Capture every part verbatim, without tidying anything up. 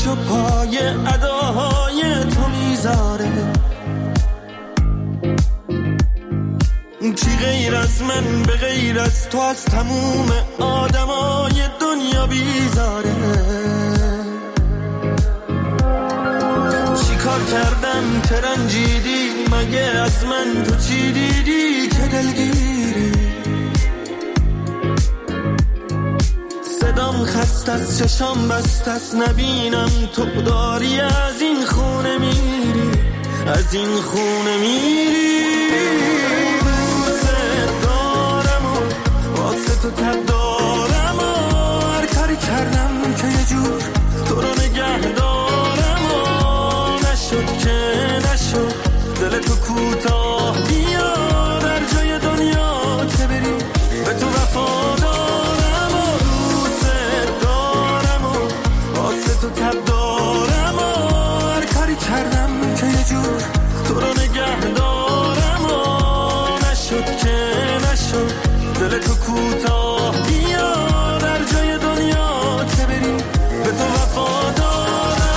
نقش و پای اداهای تو میذاره. کی غیر از من به غیر از تو از تموم آدمای دنیا بیزاره. چی کار کردم که رنجیدی؟ مگه از من تو چی دیدی که دلگیری؟ صدام خست از چشام بست از نبینم تو داری از این خونه میری، از این خونه میری. تو تب دارم و هر کاری کردم که یه جور تو رو نگه دارم و نشد که نشد. دل تو کوتاه بیا در جای دنیا که بری، به تو وفا دارم و دوست دارم و واسه تو تب دارم و هر کاری کردم که یه جور تو رو نگه دارم و نشد که نشد. دل تو کوتاه بیا در جای دنیا که بری، به تو وفا دارم.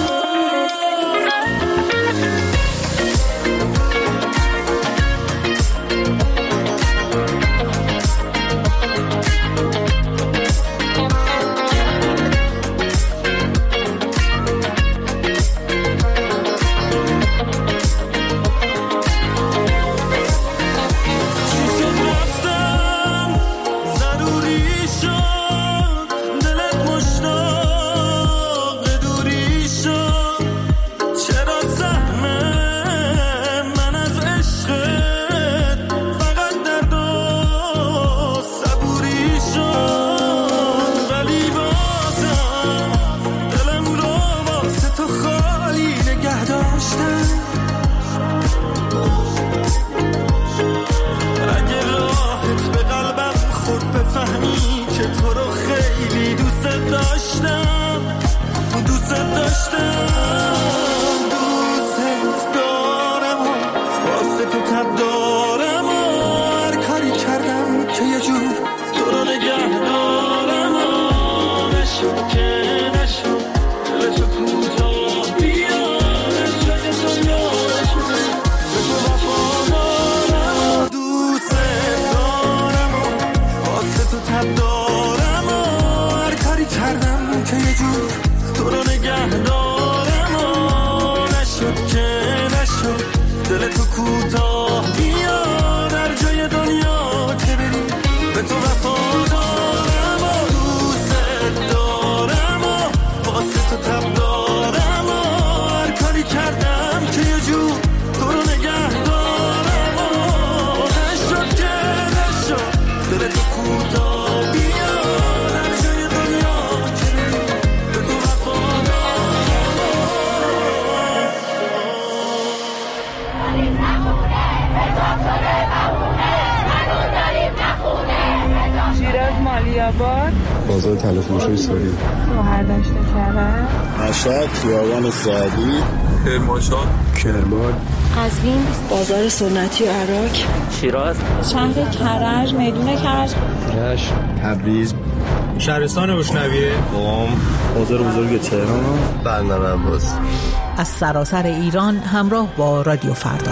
بازار تلفروشی سوری، شوهر داشته کرده، مشهد، خیابان سعدی، کرمانشاه، کرمان، قزوین، بازار سنتی عراق، شیراز، شهر کرج، میدون کرج، رشت، تبریز، شهرستان بشنویه، قم، بازار بزرگ تهران، بندر عباس. از سراسر ایران همراه با رادیو فردا.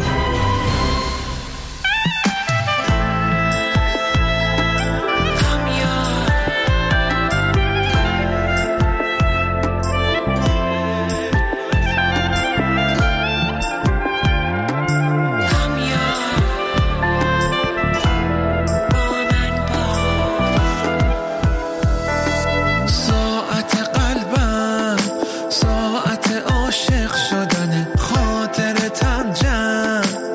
ساعت عاشق شدن، خاطر تم جمع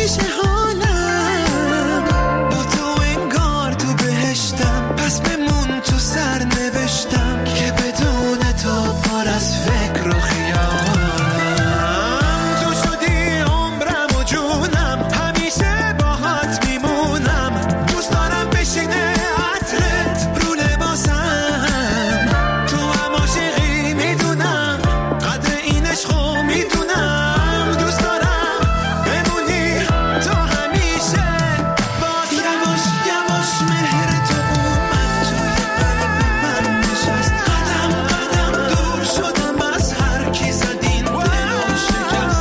میشه حالم، با تو انگار تو بهشتم، پس بمون تو سر نوشتم که بدون تو پر از فکر و خیالم. تو شدی عمرم و جونم، همیشه باهات میمونم، دوست دارم بشینه عطرت رو لباسم، تو هم عاشقی میدونم، قدر این عشقو میدونم، دوست دارم بمونی تو همیشه. باز یواش یواش مهر تو اومد توی قلب من نشست، قدم قدم دور شدم از هر کی زد این دلو شکست.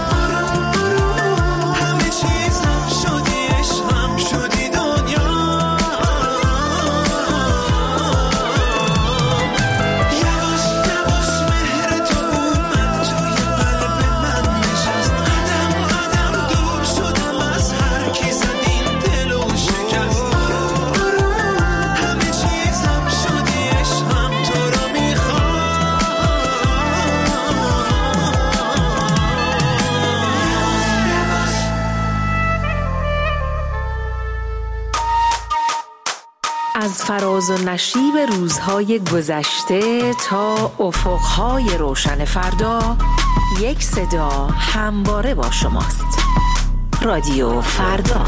همه چیزم شدی عشقم، شدی دنیا. یواش یواش مهر تو اومد توی قلب من نشست، قدم قدم دور شدم از هر کی زد این دلو شکست. همه چیزم شدی عشقم، تو رو میخوام. از فراز و نشیب روزهای گذشته تا افقهای روشن فردا، یک صدا همواره با شماست. رادیو فردا.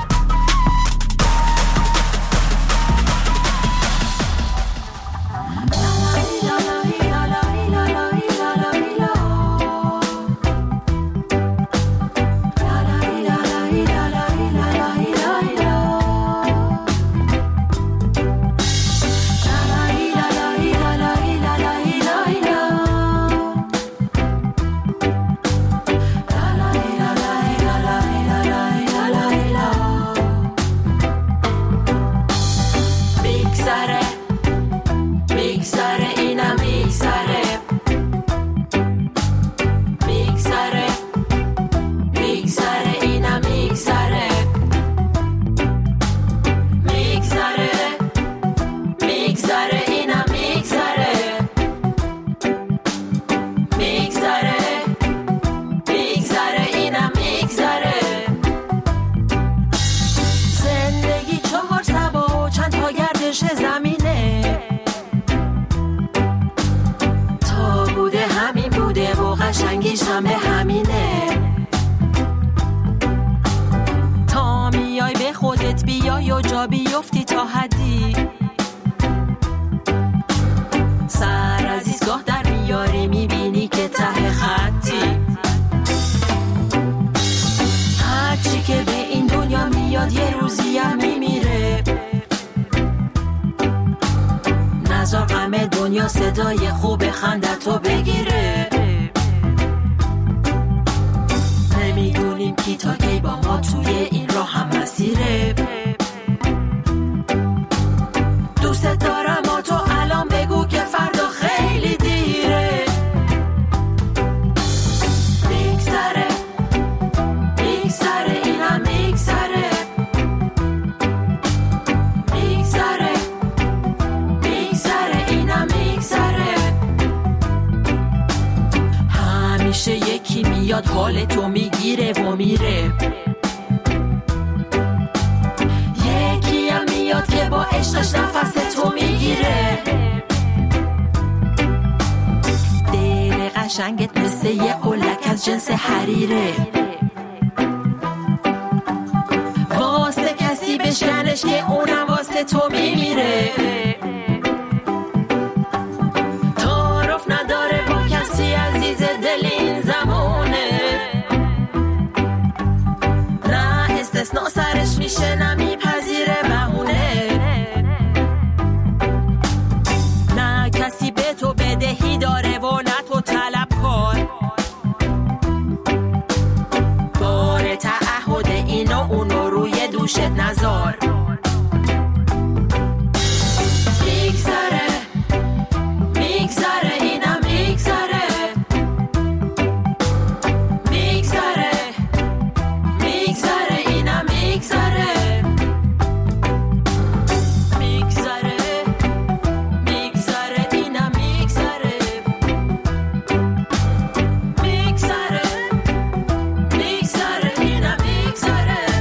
قشنگیشم به همینه، تا میای به خودت بیای و جا بیفتی تا حدی، سر از ایستگاه در میاری میبینی که ته خطی، هرچی که به این دنیا میاد یه روزی هم میمیره، نذار غم دنیا صدای خوب خندتو بگیره، نمیدونیم کی تا کی با ما توی این راه هم مسیره، دوست دارم ما تو الان بگو که فردا خیلی دیره، میگذره میگذره اینم میگذره، میگذره میگذره اینم میگذره، همیشه یکی میاد حال تو میگیره و میره، یکی هم میاد که با عشقش نفس تو میگیره، دل قشنگت مثل یه قلک از جنس حریره، واسه کسی بشکنش که اونم واسه تو میمیره، تعارف نداره با کسی عزیز دل این زمونه، نه استثناء سرش میشه نه میپذیره بهونه، نه کسی به تو بدهی داره و نه تو طلب کار، بار تعهد اینو اونو روی دوشت نذار، میگذره میگذره اینم میگذره، میگذره میگذره اینم میگذره، میگذره میگذره اینم میگذره، میگذره میگذره اینم میگذره.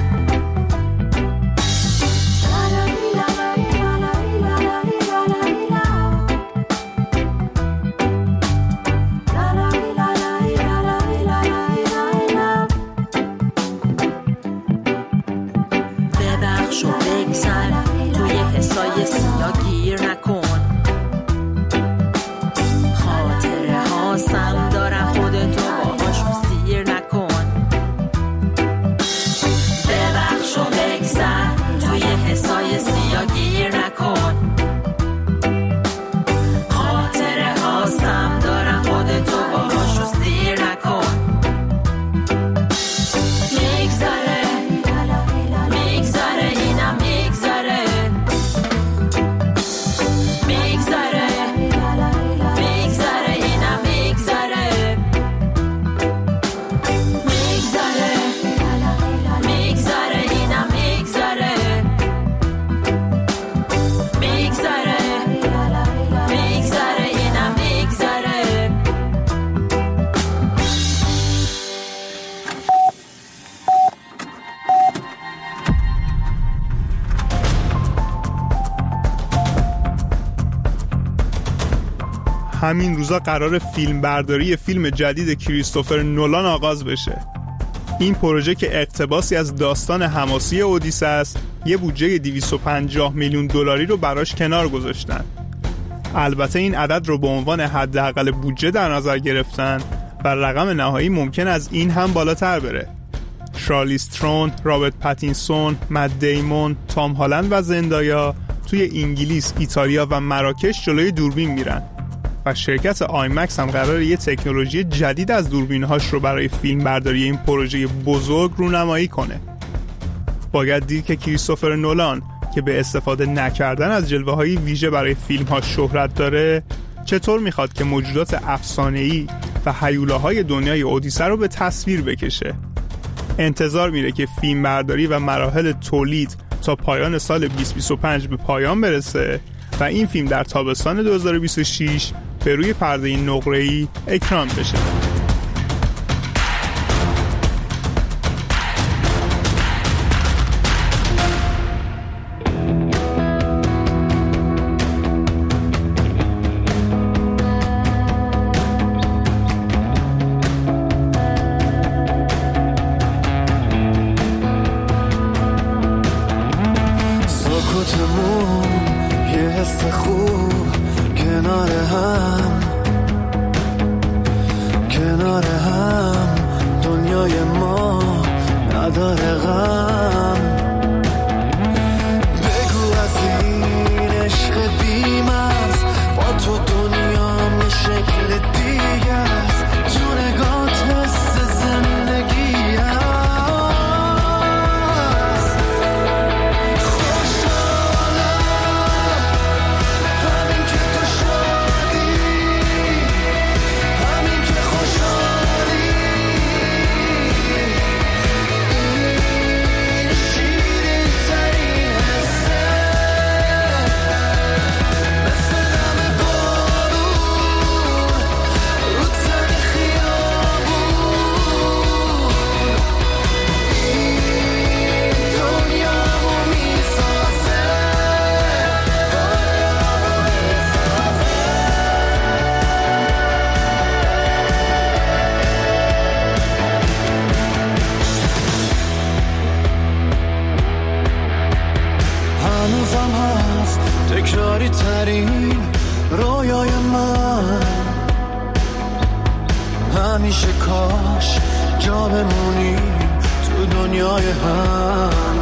همین روزا قرار فیلم برداری فیلم جدید کریستوفر نولان آغاز بشه. این پروژه که اقتباسی از داستان حماسی اودیسه است، یه بودجه دویست و پنجاه میلیون دلاری رو براش کنار گذاشتن. البته این عدد رو به عنوان حداقل بودجه در نظر گرفتن و رقم نهایی ممکن از این هم بالاتر بره. شارلیز ترون، رابرت پاتینسون، مت دیمون، تام هالند و زندایا توی انگلیس، ایتالیا و مراکش جلوی دوربین میرن و شرکت آیمکس هم قراره یه تکنولوژی جدید از دوربین‌هاش رو برای فیلم برداری این پروژه بزرگ رونمایی کنه. باید دید که کریستوفر نولان که به استفاده نکردن از جلوه‌های ویژه برای فیلم‌ها شهرت داره، چطور میخواد که موجودات افسانه‌ای و هیولاهای دنیای اودیسه رو به تصویر بکشه. انتظار میره که فیلم برداری و مراحل تولید تا پایان سال بیست بیست و پنج به پایان برسه و این فیلم در تابستان دو هزار و بیست و شش به روی پرده نقره‌ای اکران بشه. همیشه کاش جا بمونیم تو دنیای هم.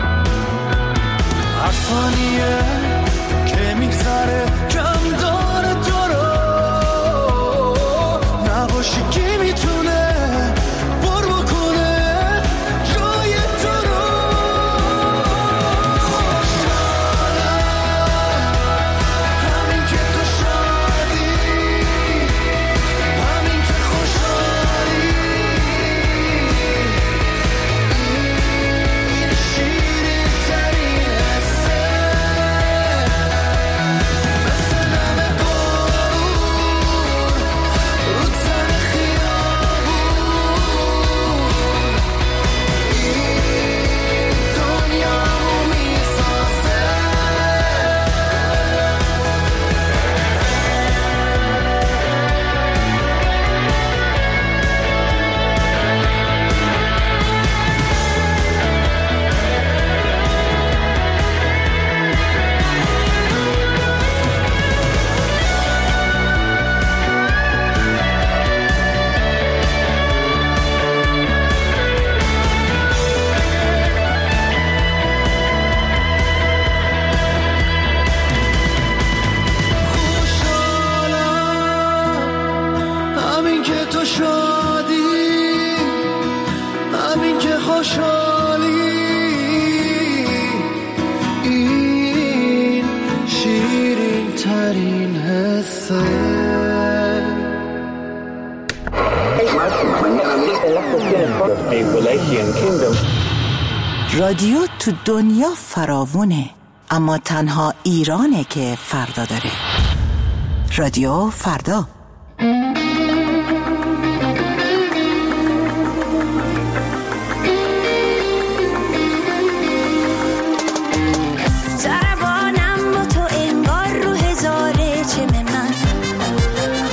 هر ثانیه که میگذره کم داره تو رو، نباشی کی میتونه پر بکنه جای تو رو. خوشحالم همین که تو شادی، همین که خوشحالی، این شیرین ترین حسه، مثل نم بارون رو تن خیابون. این دنیامو میسازه. همین که تو شادی، همین که خوشحالی، این شیرین ترین حسه. رادیو تو دنیا فراوونه، اما تنها ایرانه که فردا داره. رادیو فردا. ضربانم با تو انگار رو هزاره چم من،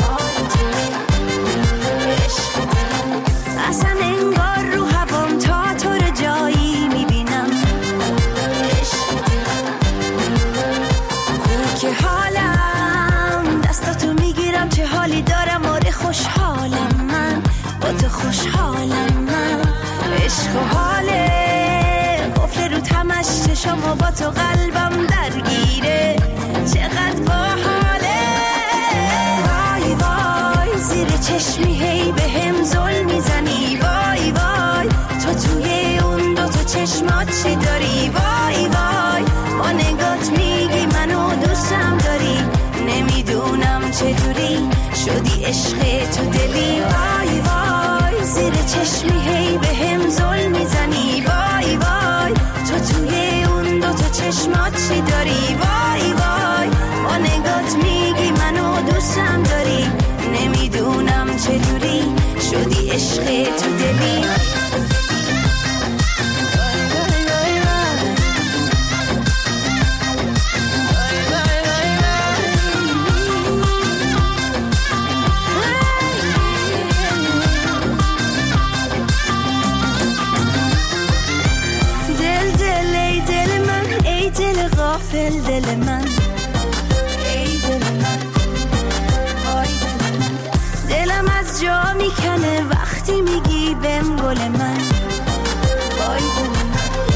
تو حاله قفل رو تمش چشم با تو قلبم درگیره چقدر باحاله وای وای زیر چشمی هی به هم زل میزنی وای وای تو توی اون دو تا چشمات چی داری وای وای با نگات میگی منو دوستم داری نمیدونم چجوری شدی عشق تو دلی وای وای زیر چشمی هی به هم زل میزنی وای وای تو توی اون دو تا چشمات چی داری وای وای با نگات میگی منو دوستم داری نمیدونم چجوری شدی عشق تو دلی غافل دل من ای دل من وای دل من دلم از جا میکنه وقتی میگی بهم گل من وای دل من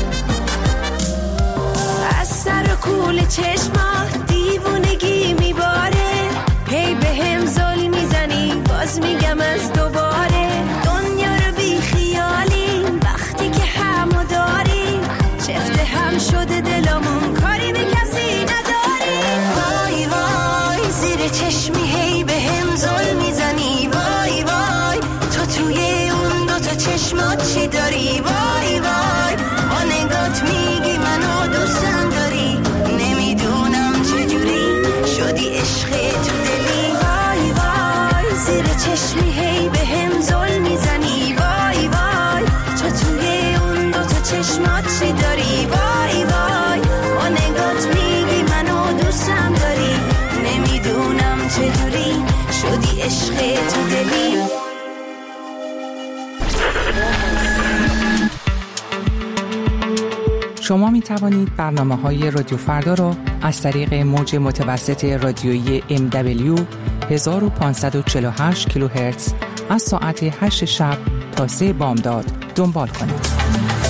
از سر و کول چشمات دیوونگی میباره هی بهم زل میزنی باز میگم از دوباره دنیا رو بی خیالی وقتی که همو داری چفته هم شده دلمون کاری به کسی نداری وای وای زیر چشمی هی به هم زل میزنی وای وای تو توی اون دو تا چشمات چی داری وای وای با نگات میگی منو دوستم داری نمیدونم چجوری شدی عشق تو دلی وای وای زیر چشمی هی به هم زل میزنی وای وای تو توی اون دو تا چشمات چی داری وای وای با نگات میگی منو دوستم داری نمیدونم چجوری شدی عشق تو دلی شما می توانید برنامه های رادیو فردا را از طریق موج متوسط رادیویی ام دبلیو هزار و پانصد و چهل و هشت کیلوهرتز از ساعت هشت شب تا سه بامداد دنبال کنید.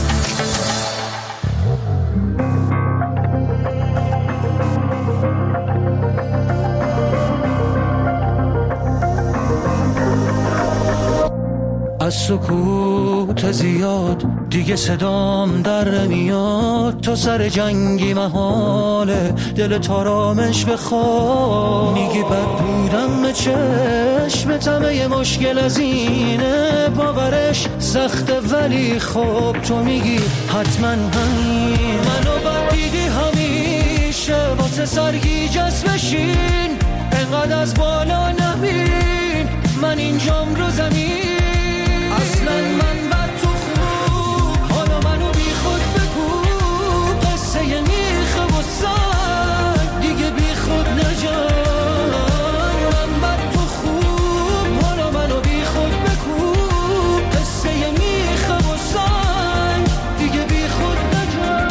از سکوت زیاد دیگه صدام در نمیاد تو سر جنگی محاله دل تارامش بخواه میگی بد بودم به چشم همه مشکل از اینه باورش سخته ولی خب تو میگی حتما همین منو بد دیدی همیشه واسه سرگیج بشین انقدر از بالا نبین من اینجام رو زمین اصلا من بد تو خوب حالا منو بی خود بگو قصه میخه و سر دیگه بی خود نجای من بد تو خوب حالا منو بی خود بگو قصه میخه و سر دیگه بی خود نجای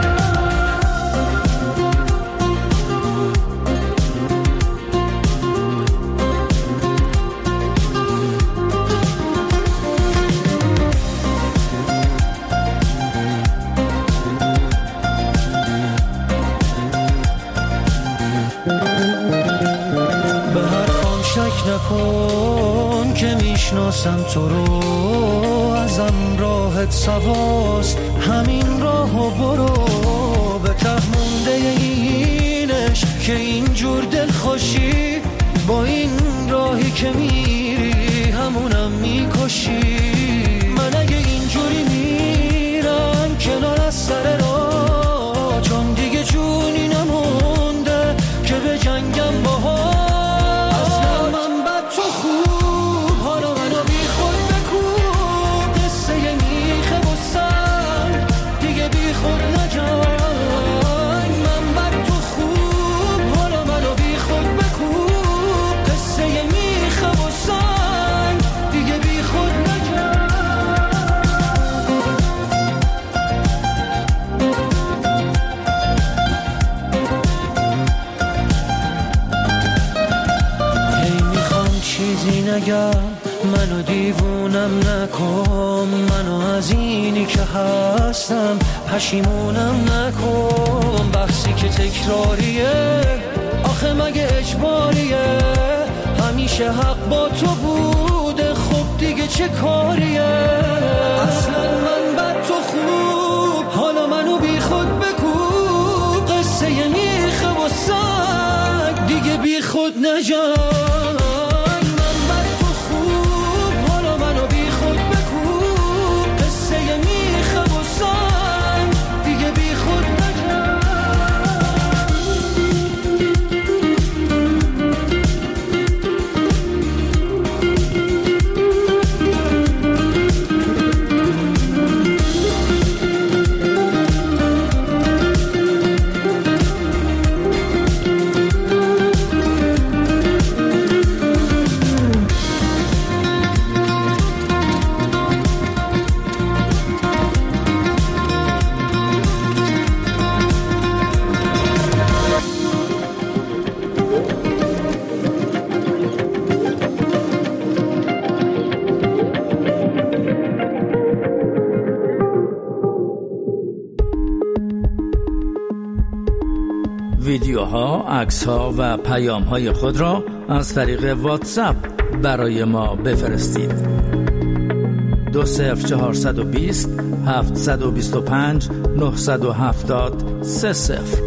نکن که میشناسم تو رو ازم راحت سواست همین راهو برو به ته مونده اینش که اینجور دل خوشی با این راهی که میری همونم میکشی من اگه اینجوری میرم کنار از سر راه چون دیگه جونی نمونده که به جنگم باها پشیمونم نکن، منو از اینی که هستم پشیمونم نکن. بحثی که تکراریه آخه مگه اجباریه، همیشه حق با تو بوده خب دیگه چه کاریه. اصلا من بد تو خوب، حالا منو بی خود بکوب، قصه میخه و سگ دیگه بی خود نجان. من بد تو خوب، حالا منو بی خود بکوب، قصه میخه و سگ دیگه بی خود نجان. ویدیوها، عکس‌ها و پیام‌های خود را از طریق واتساپ برای ما بفرستید. دو صفر چهارصد و بیست هفتصد و بیست و پنج نهصد و هفتاد سه صفر.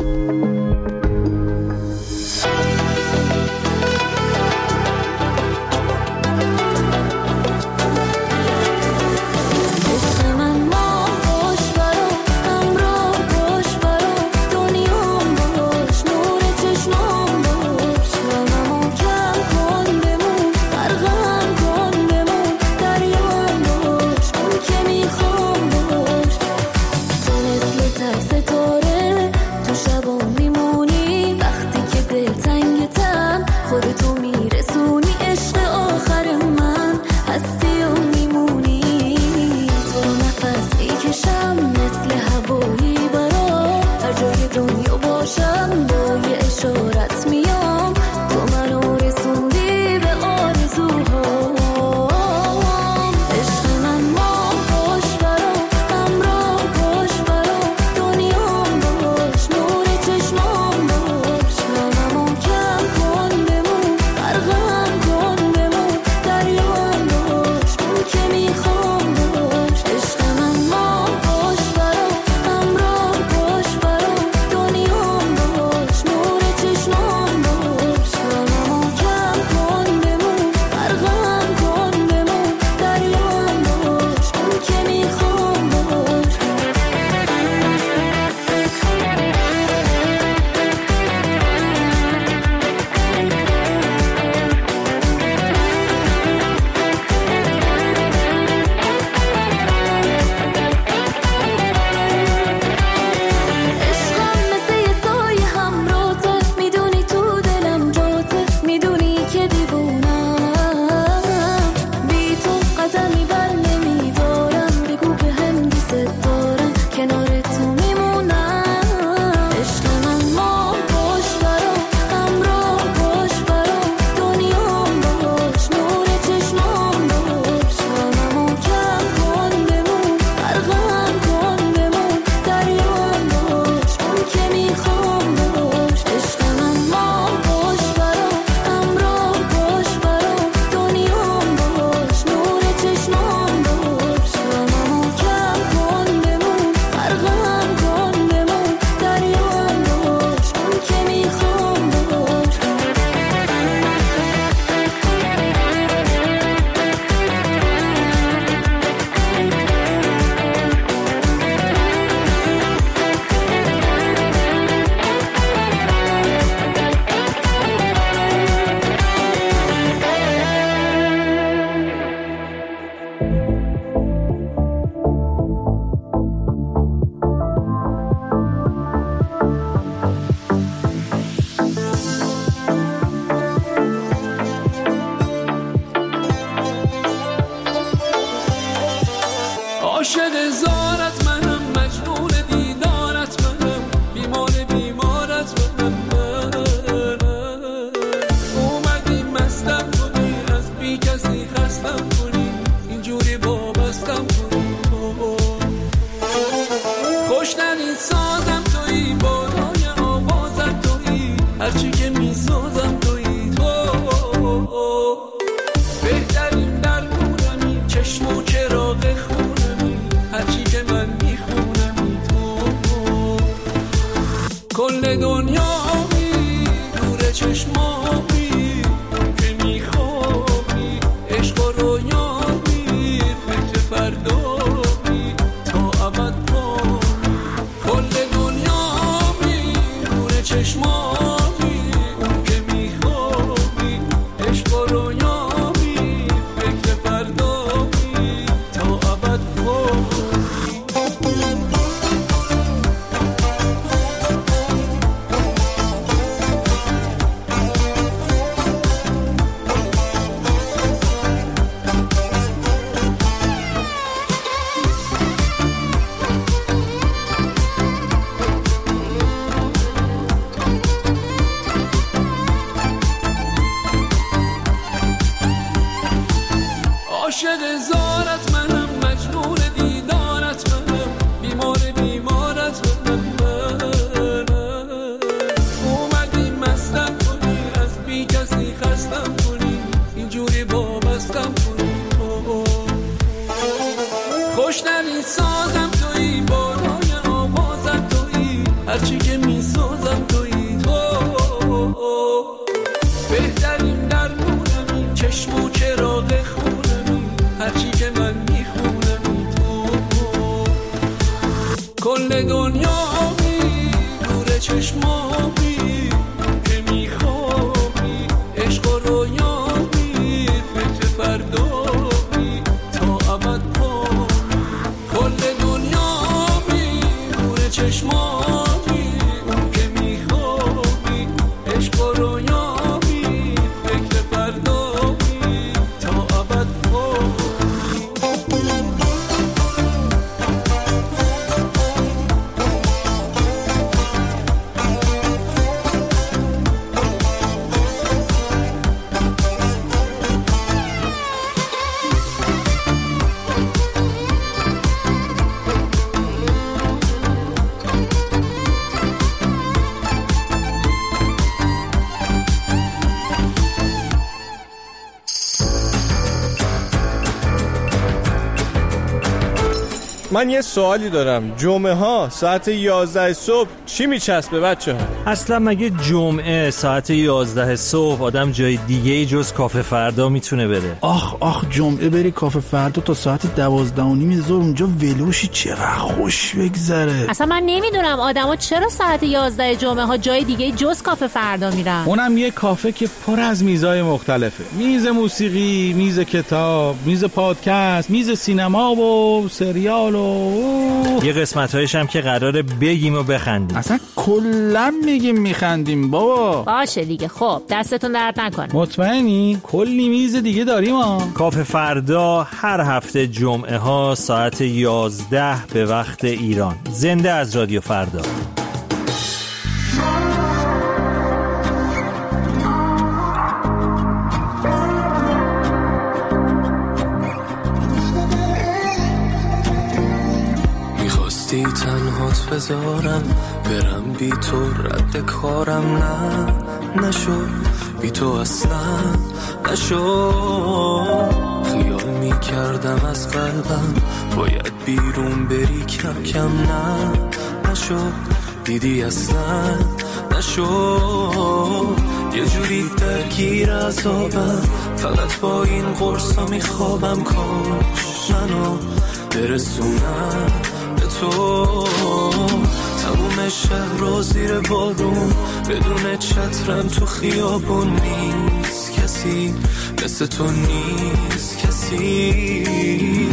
کل دنیایی نور چشمایی که میخوابی عشق و رویایی فکر فردایی تا ابد ما کل دنیایی نور چشمایی که میخوابی عشق و رویایی فکر فردایی تا ابد ما عاشق زارت منم مجنون دیدارت منم بیمار بیمارت منم اومدی مستم کنی از بی کسی خستم کنی اینجوری وابستم کنی خوشترین سازم تویی بالای آوازم تویی هرچی که میسازم تویی تو بهترین درمونمی چشم و چراغ خونمی هرچی که من میخونم تو کل دنیایی نور چشمایی که میخوابی عشق و رویایی فکر فردایی تا ابد ما کل دنیایی نور چشمایی که میخوابی عشق و رویایی فکر فردایی تا ابد ما من یه سوالی دارم. جمعه ها ساعت یازده صبح چی میچسبه بچه ها؟ اصلا مگه جمعه ساعت یازده صبح آدم جای دیگه جز کافه فردا میتونه بره؟ آخ آخ جمعه بری کافه فردا تا ساعت دوازده و نیم ظهر اونجا ولوشی چقدر خوش بگذره. اصلا من نمیدونم آدما چرا ساعت یازده جمعه ها جای دیگه جز کافه فردا میرن. اونم یه کافه که پر از میزای مختلفه. میز موسیقی، میز کتاب، میز پادکست، میز سینما و سریال و یه قسمت‌هایش هم که قراره بگیم و بخندیم. اصلا کلا میگیم میخندیم بابا. باشه دیگه. خب دستتون درد نکنه. مطمئنی؟ کلی میز دیگه داریم ها. کافه فردا هر هفته جمعه ها ساعت یازده به وقت ایران. زنده از رادیو فردا. تنهات بذارم برم بی تو رد کارم نه نشد بی تو اصلا نشد خیال می کردم از قلبم باید بیرون بری کم کم نه نشد دیدی اصلا نشد یه جوری درگیر عذابم فقط با این قرصا می خوابم کاش منو برسونم تو تموم شهر رو زیر بارون بدون چترم تو خیابون نیست کسی مثل تو نیست کسی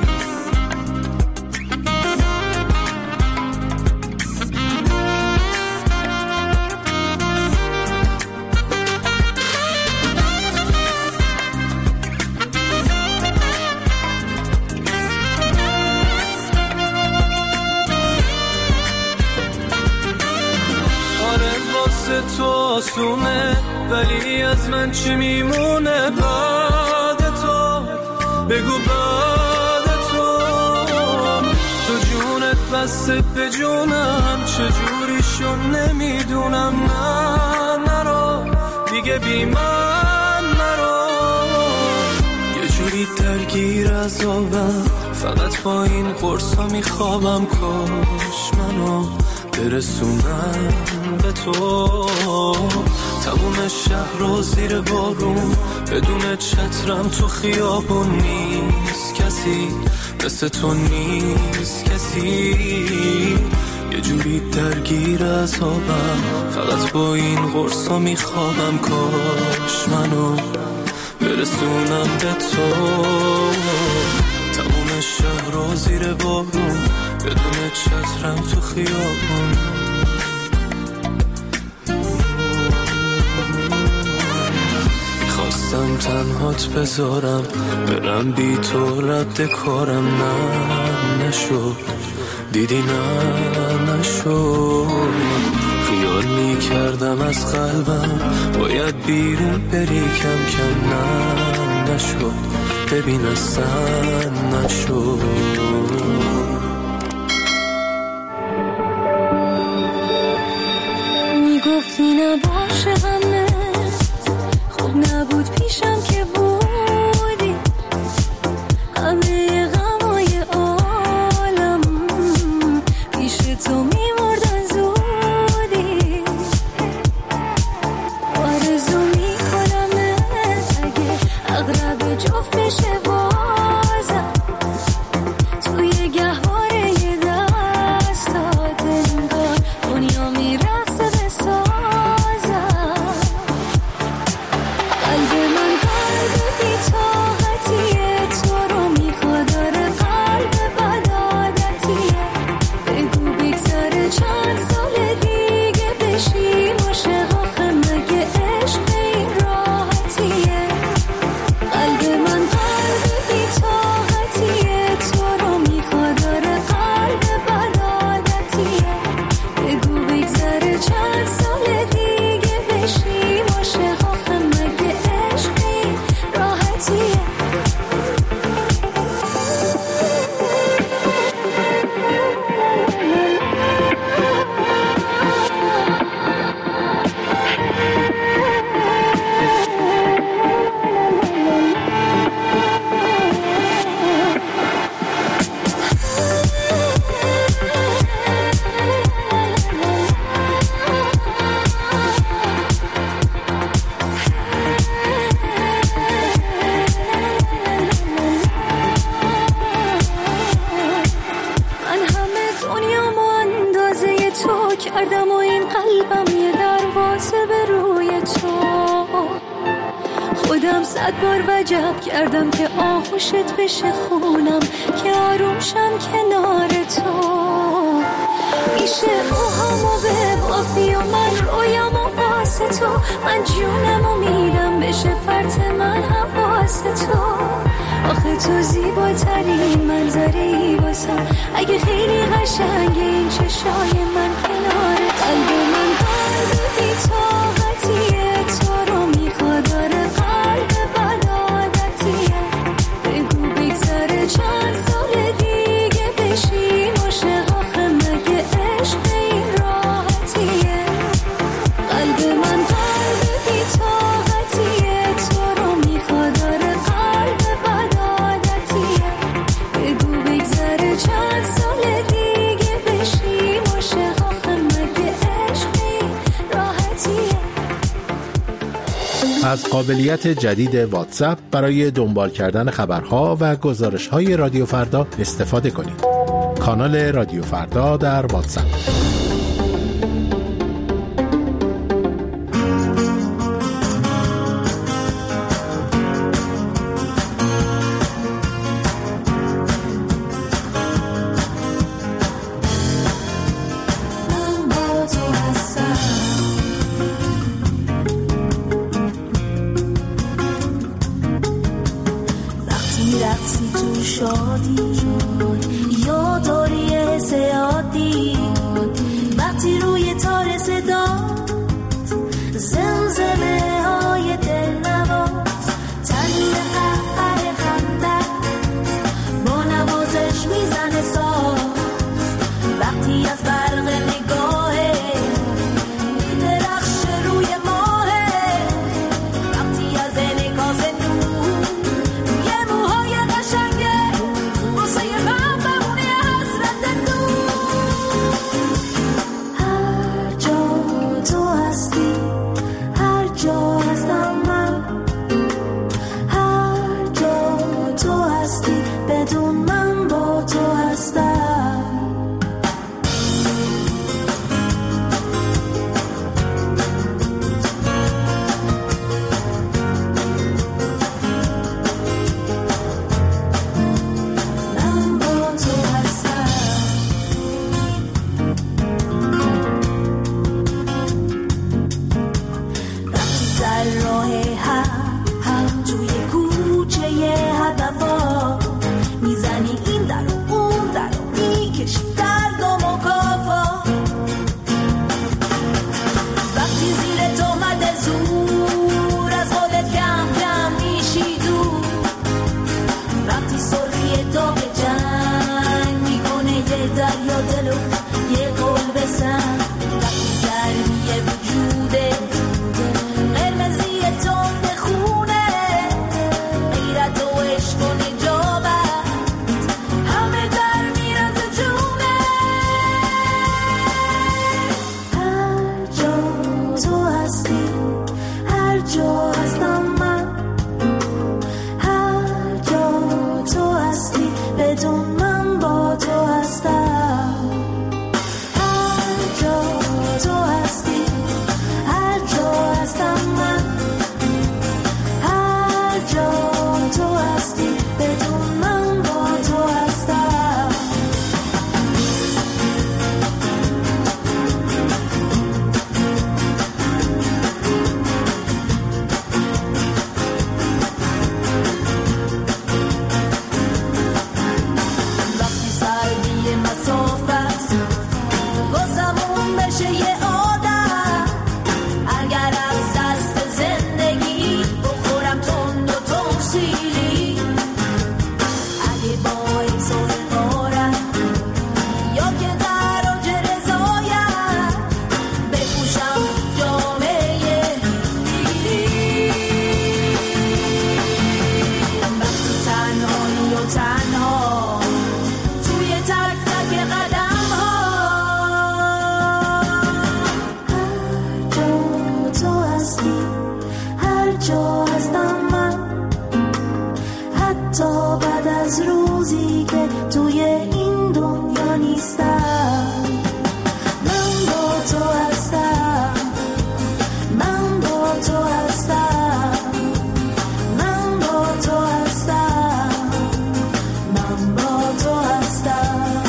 تو آسونه ولی از من چی میمونه بعد تو بگو بعد تو تو جونت بسته به جونم چجوری شو نمیدونم نه نرو دیگه بی من نرو یه جوری درگیر عذابم فقط با این قرصا میخوابم کاش منو برسونم به تو. تموم شهر رو زیر بارون، بدون چترم تو خیابون نیست کسی مثل تو، نیست کسی. یه جوری درگیر اعصابم، فقط با این قرصا میخوابم. کاش منو برسونم به تو. تموم شهر رو زیر بارون، بدون چترم تو خیابون. میخواستم تنهات بذارم، برم بی تو رد کارم. نه نشد، دیدی نه نشد. خیال میکردم از قلبم باید بیرون بری کم کم. نه نشد، ببین اصلا نشد. میگفتی نباشه همه خوب نبود پیشم که بودی، همه غمای عالم پیش تو میمردن زودی. آرزو میکنم اگه اغرب جفت بشه بازم، توی گهواره یه دستات انگار دنیا میرقصه به سازم. قلب من قلب بی طاقتیه، تو رو میخواد. داره قلب بدعادتیه، بگو بگذره چند سال دیگه بشیم عاشق. آخه مگه عشق این راحتیه؟ قلب من قلب بی طاقتیه، تو رو میخواد. داره قلب بدعادتیه، بگو بگذره چند سال دیگه بشیم عاشق. آخه مگه عشق این راحتیه؟ من همه دنیامو اندازه تو کردم و این قلبم یه دروازه به روی تو. خودم صد بار وجب کردم که آغوشت بشه خونم، که آروم شم کنار تو. میشه موهامو ببافی و من رویامو واسه تو، من جونمو میدم بشه پرت من حواس تو. آخه تو زیباترین منظری واسم، اگه خیلی قشنگه این چشای من کنارت. قلب من قلب بی طاقتیه، تو رو میخواد. داره قلب بدعادتیه، بگو بگذره چند سال دیگه بشیم عاشق. آخه مگه عشق این راحتیه؟ قلب من قلب بی طاقتیه، تو رو میخواد. داره قلب بدعادتیه، بگو بگذره چند سال دیگه بشیم عاشق. آخه مگه عشق این راحتیه؟ از قابلیت جدید واتساپ برای دنبال کردن خبرها و گزارش‌های رادیو فردا استفاده کنید. کانال رادیو فردا در واتساپ. رقصی تو شادی، یا داری حس عادی، دریا دلو یه قول بزن وقتی گرمی وجوده قرمزی تند خونه غیرت و عشق و نجابت همه در میرز جونه هر جا تو هستی هر جا هستم من هر جا تو هستی بدون من با تو هستم هر جا تو هستی هر جا هستم من هر جا تو هستی بدون من با تو هستم وقتی سردی مسافت واسمون بشه یه عادت اگر از دست زندگی بخورم تند و تفصیلی اگه باعث غارت یا که در اوج رضایت بپوشم جامعه دیری وقتی تنهایی و تنها توی تک تک قدم ها هر جا تو هستی هر جا هستم من حتی بعد از روزی که توی این دنیا نیستم من با تو هستم من با تو هستم من با تو هستم من با تو هستم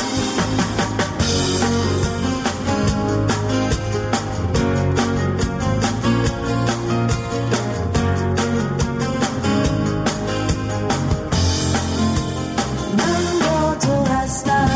من با تو هستم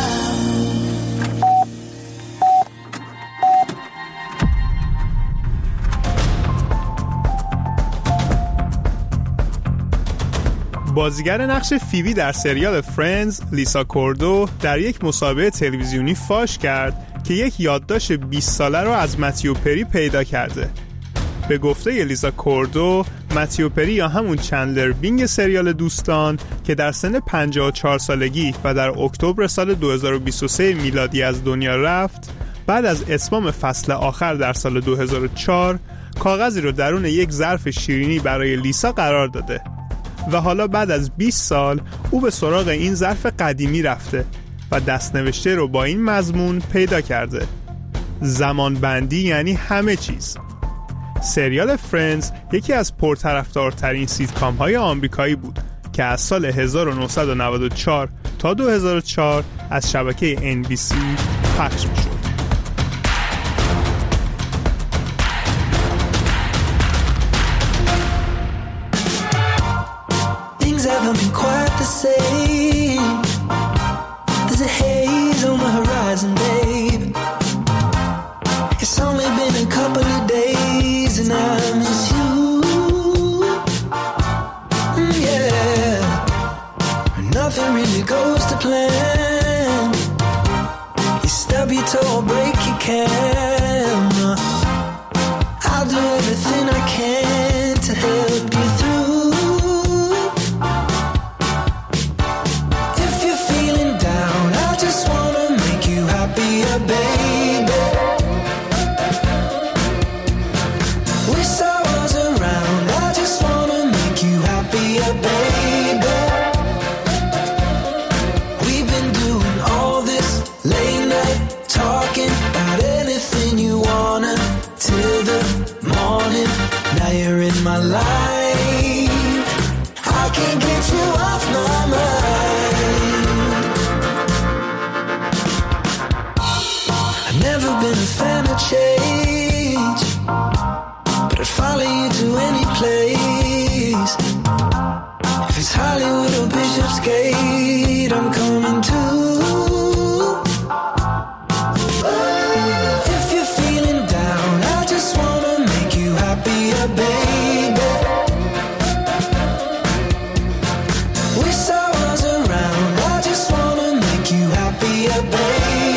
بازیگر نقش فیبی در سریال فرندز لیسا کوردو در یک مسابقه تلویزیونی فاش کرد که یک یادداشت بیست ساله رو از متیو پری پیدا کرده. به گفته لیسا کوردو، متیو پری یا همون چندلر بینگ سریال دوستان که در سن پنجاه و چهار سالگی و در اکتبر سال دو هزار و بیست و سه میلادی از دنیا رفت، بعد از اتمام فصل آخر در سال دو هزار و چهار کاغذی رو درون یک ظرف شیرینی برای لیسا قرار داده و حالا بعد از بیست سال او به سراغ این ظرف قدیمی رفته و دستنوشته رو با این مضمون پیدا کرده: زمان بندی یعنی همه چیز. سریال فرندز یکی از پرطرفدارترین سیتکام های آمریکایی بود که از سال هزار و نهصد و نود و چهار تا دو هزار و چهار از شبکه ان بی سی پخش می شد. Things haven't been quite the same. There's a haze on the horizon, babe. It's only been a couple of days and I miss you. Mm, yeah. Nothing really goes to plan. You stub your toe or break your camera. I'll do everything I can to help you through. If you're feeling down, I just wanna make you happier, baby. Wish I was around, I just wanna make you happier, baby. We've been doing all this late night talking about anything you wanna till the morning. Now you're in my life, I can't get you off my mind. I've never been a fan of change, but I'd follow you to any place. If it's Hollywood or Bishopsgate, I'm coming too. If you're feeling down, I just wanna make you happier, baby. Wish I was around, I just wanna make you happier, baby.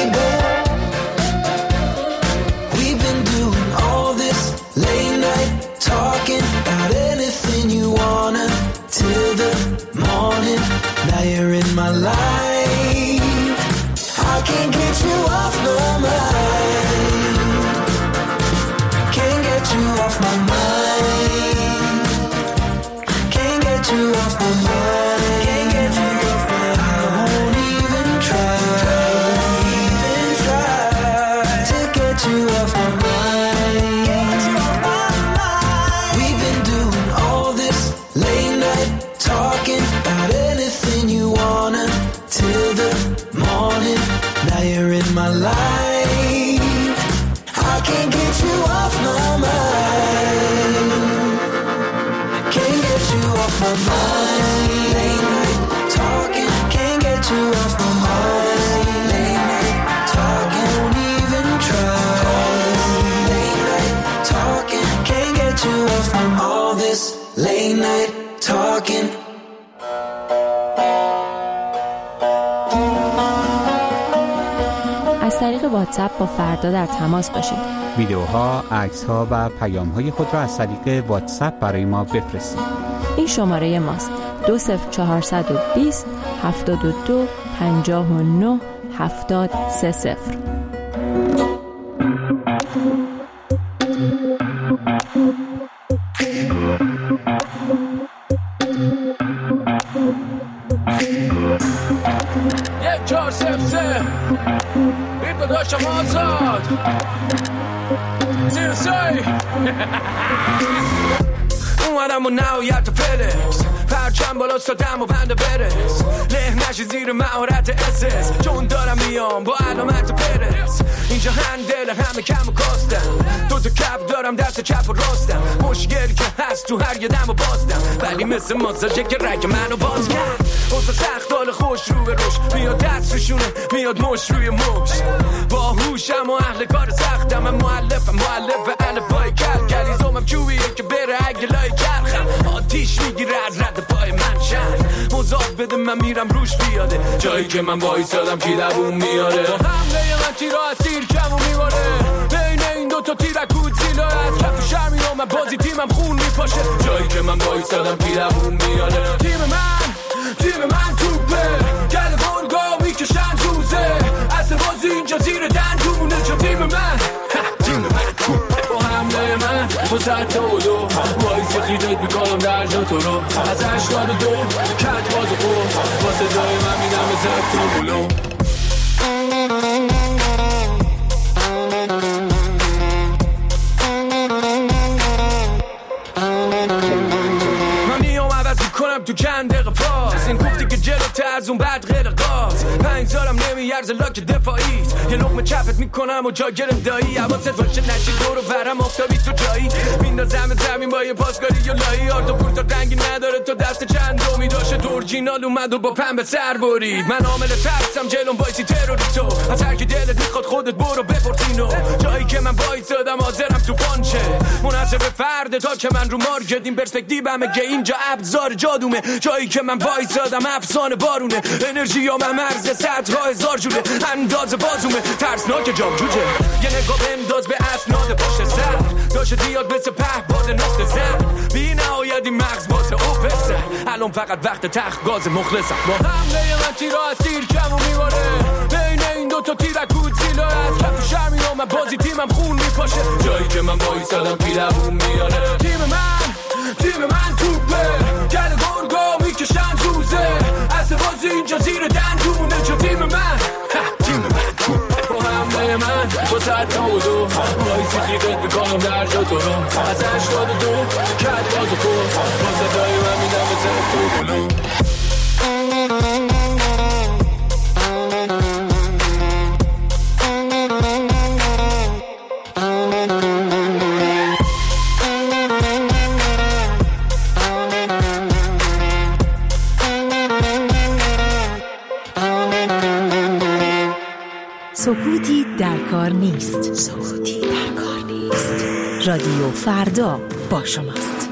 you off my mind. We've been doing all this late night talking about anything you wanna till the morning. Now you're in my life. I can't get you off my mind. Can't get you off my mind. Late night talking, can't get you off my mind. Late night talking, won't even try. Late night talking, can't get you off from all this late night talking. از طریق واتساپ با فردا در تماس باشید. ویدیوها، عکس‌ها و پیام‌های خود را از طریق واتساپ برای ما بفرستید. این شماره ماست: دو صفر چهارصد و بیست هفتاد و دو پنجاه و نه هفتاد سه صفر. یک چهار صفر سه بید داداشم آزاد زیر سای اومدم و نهایت فلکس پرچم بالا ستم و بنده برس له نشی زیر مهارت اسس چون دارم میام با علامت پرس اینجا هندل همه کم و کاستم دو تا کپ دارم دست چپ و راستم مشکلی که هست تو هر یه دم و بازدم ولی مثل ماساژه که رگ منو باز کرد اوزا سخت حال خوش رو به روش میاد دست روشونه میاد مش روی مش با هوشم و اهل کار سختم من مؤلفم مؤلف الفبای کل کلیزومم چوبیه که بره اگه لای کرخم آتیش میگیره از رد پای من شن مزاق بده من میرم روش بیاده جایی که من وایسادم کی دووم میاره با حمله من تیرا از تیر کم و میواره بین این دوتا تیرک و زیلا از کف شرمی و من بازی تیمم خون میپاشه جایی که من وایسادم کی دووم میاره تیم من تیم من توپه گل گرگا میکشن توزه اصل بازی اینجا زیر دندونه چون تیم من تیم من توپه با حمله من با ست و دو وایسی خیدت میکنم در جا تو رو از هشتاد و دو کت باز و خوب با صدای من میدم به زفت و بلو کنم تو چند دقیقه پاس این گفتی که جلوته از اون بعد غیر قاس پنج سالم نمیارزه لاک دفاعیت یه لقمه چپت میکنم و جا گرم دایی حواست باشه نشی دور و برم آفتابی تو جایی میندازم زمین با یه پاسکاری یا لایی آرتا پورتا رنگی نداره تو دست چند دومی داشته تو اورجینال اومد و با پنبه سر برید من عامل ترسم جلوم بایسی تروریستو از هر کی دلت میخواد خودت برو بپرسینو جایی که من وایسادم حاضرم تو پانچه منحصر به فرد تا که من رو مارکت این پرسپکتیومه که اینجا ابزار جادومه جایی که من وایسادم افسانه بارونه انرژی ها من مرز صدها هزار جوره انداز بازومه ترسناک جام جوجه یه نگاه بنداز به اسناد پشت سر داشته دیاد مثل په باد نقطه زن بی نهایت این مغز بازه اوپسه الان فقط وقت تخت گاز مخلصم با حمله من تیرا از تیر کم و میواره بین این دوتا تیرک و زیلا از کف شرمی ها من بازی تیمم خون میپاشه جایی که من وایسادم کی دووم میاره تیم من تیم من توپه گل گرگا میکشن توزه اصل بازی اینجا زیر دندونه چون تیم من تیم من توپه با حمله من با ست و دو وایسی خیدت میکنم در جا تو رو از هشتاد و دو کت باز و خوب با صدای من میدم به زفت و بلو سکوتی در کار نیست. سکوتی در کار نیست. رادیو فردا با شماست.